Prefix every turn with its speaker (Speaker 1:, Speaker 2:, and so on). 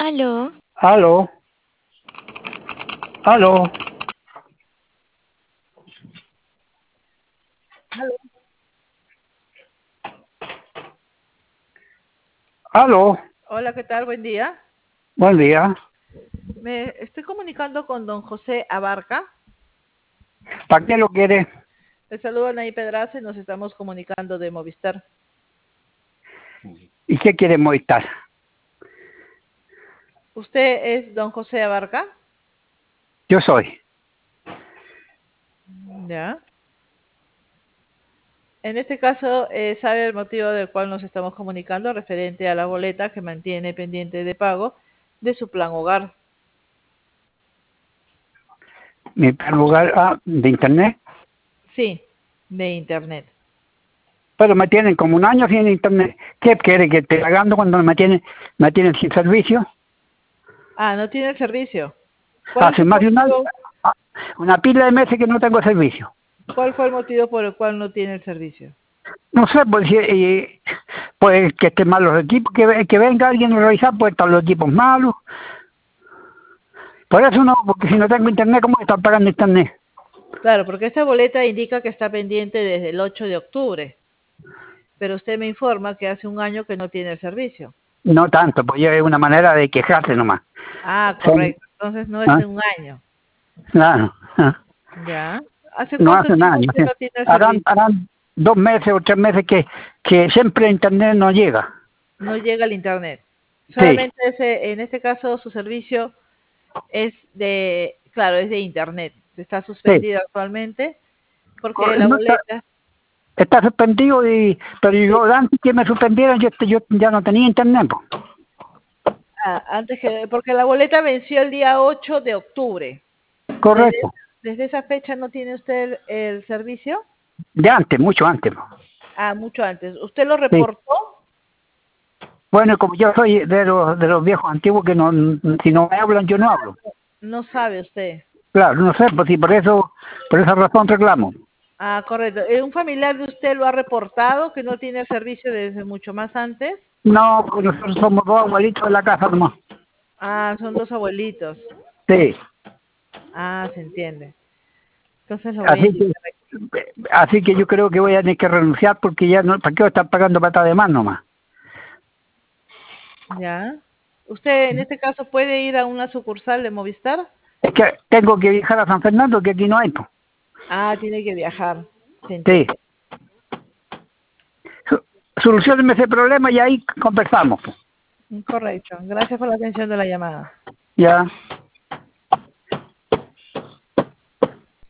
Speaker 1: Aló,
Speaker 2: Aló, aló, aló,
Speaker 3: Hola, ¿qué tal? Buen día.
Speaker 2: buen día.
Speaker 3: Me estoy comunicando con don José Abarca.
Speaker 2: ¿Para qué lo quiere?
Speaker 3: Le saludo a Nay Pedraza y nos estamos comunicando de Movistar.
Speaker 2: ¿Y qué quiere Movistar?
Speaker 3: ¿Usted es don José Abarca?
Speaker 2: Yo soy.
Speaker 3: Ya. En este caso, ¿sabe el motivo del cual nos estamos comunicando referente a la boleta que mantiene pendiente de pago de su plan hogar?
Speaker 2: Mi lugar de internet.
Speaker 3: Sí, de internet.
Speaker 2: Pero me tienen como un año sin internet. ¿Qué quiere que esté pagando cuando me tienen sin servicio?
Speaker 3: Ah, ¿no tiene el servicio? ¿Cuál es
Speaker 2: Hace
Speaker 3: el
Speaker 2: más de
Speaker 3: motivo?
Speaker 2: ah, una pila de meses que no tengo servicio.
Speaker 3: ¿Cuál fue el motivo por el cual no tiene el servicio?
Speaker 2: No sé, pues, pues que estén malos los equipos, que venga alguien a revisar, pues están los equipos malos. Por eso no, porque si no tengo internet, ¿cómo están pagando internet?
Speaker 3: Claro, porque esta boleta indica que está pendiente desde el 8 de octubre. Pero usted me informa que hace un año que no tiene el servicio.
Speaker 2: No tanto, pues ya es una manera de quejarse nomás.
Speaker 3: Ah,
Speaker 2: Son-
Speaker 3: correcto. Entonces no es
Speaker 2: ¿Ah?
Speaker 3: de un año.
Speaker 2: Claro,
Speaker 3: ¿Ya? ¿Hace
Speaker 2: no
Speaker 3: cuánto
Speaker 2: hace
Speaker 3: tiempo
Speaker 2: nada.
Speaker 3: usted no tiene el
Speaker 2: Harán,
Speaker 3: servicio?
Speaker 2: harán 2 meses o 3 meses que siempre internet no llega.
Speaker 3: No llega al internet.
Speaker 2: Sí,
Speaker 3: Solamente en este caso su servicio es claro, es de internet. Está
Speaker 2: sí.
Speaker 3: suspendido actualmente porque la
Speaker 2: No está,
Speaker 3: boleta,
Speaker 2: está suspendido, pero
Speaker 3: sí.
Speaker 2: yo antes que me suspendieran yo ya no tenía internet, pues.
Speaker 3: Porque la boleta venció el día 8 de octubre. Desde,
Speaker 2: Correcto.
Speaker 3: desde esa fecha no tiene usted el servicio.
Speaker 2: De antes, mucho antes, pues.
Speaker 3: Ah, mucho antes. ¿Usted lo
Speaker 2: Sí.
Speaker 3: reportó?
Speaker 2: Bueno, como yo soy de los viejos antiguos que no, si no me hablan, yo no hablo.
Speaker 3: No sabe usted.
Speaker 2: Claro, no sé, pues sí, por esa razón reclamo.
Speaker 3: Ah, correcto. ¿Un familiar de usted lo ha reportado que no tiene el servicio desde mucho más antes?
Speaker 2: No, porque nosotros somos dos abuelitos de la casa nomás.
Speaker 3: Ah, son dos abuelitos.
Speaker 2: Sí.
Speaker 3: Ah, se entiende. Entonces lo voy a
Speaker 2: Así que,
Speaker 3: indicar aquí.
Speaker 2: así que yo creo que voy a tener que renunciar porque ya no, ¿para qué voy a estar pagando pata de más nomás?
Speaker 3: ¿Ya? ¿Usted en este caso puede ir a una sucursal de Movistar?
Speaker 2: Es que tengo que viajar a San Fernando, que aquí no hay, pues.
Speaker 3: Ah, tiene que viajar. Se
Speaker 2: Sí.
Speaker 3: entiende.
Speaker 2: Solucionenme ese problema y ahí conversamos, pues.
Speaker 3: Correcto. Gracias por la atención de la llamada.
Speaker 2: Ya.